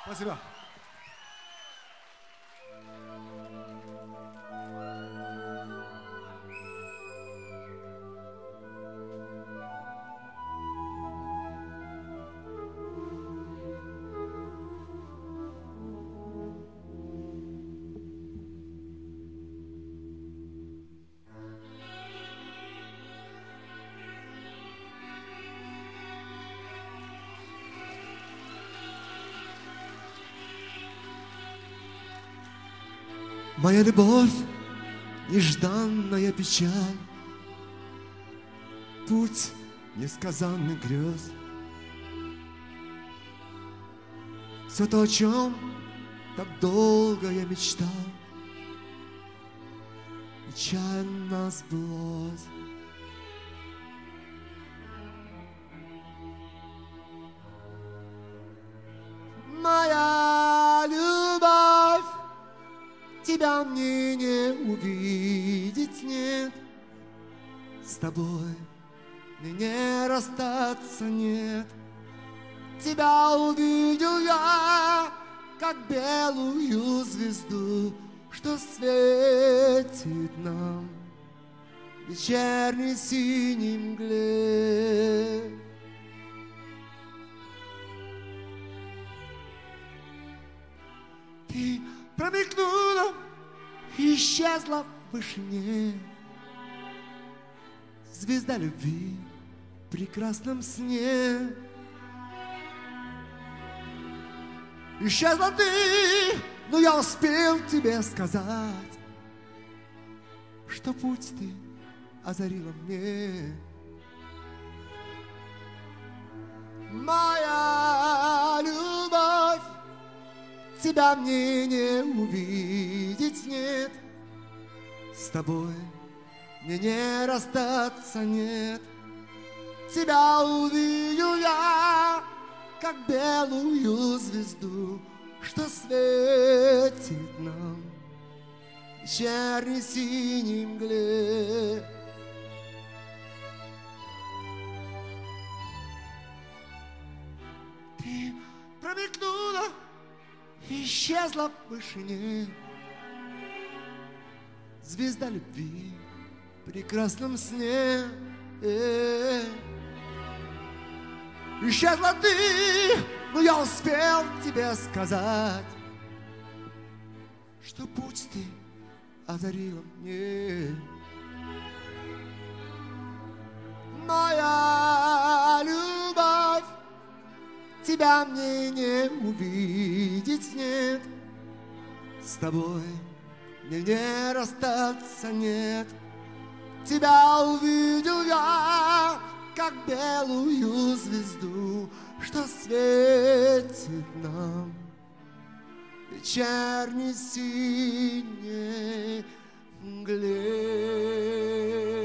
Спасибо. Моя любовь, нежданная печаль, путь несказанных грез. Все то, о чем так долго я мечтал, нечаянно сбылось. Моя любовь, тебя мне не увидеть нет, с тобой мне не расстаться нет. Тебя увидел я, как белую звезду, что светит нам в вечерней синей мгле. Ты промелькнула, исчезла в вышине, звезда любви в прекрасном сне. Исчезла ты, но я успел тебе сказать, что путь ты озарила мне. Моя любовь, тебя мне не увидеть нет, с тобой мне не расстаться нет. Тебя увидел я, как белую звезду, что светит нам в вечерней синей мгле. Ты промелькнула, исчезла в вышине, звезда любви в прекрасном сне. Исчезла ты, но я успел тебе сказать, что путь ты озарила мне. Моя любовь, тебя мне не увидеть нет, с тобой мне не расстаться нет. Тебя увидел я, как белую звезду, что светит нам в вечерней синей мгле.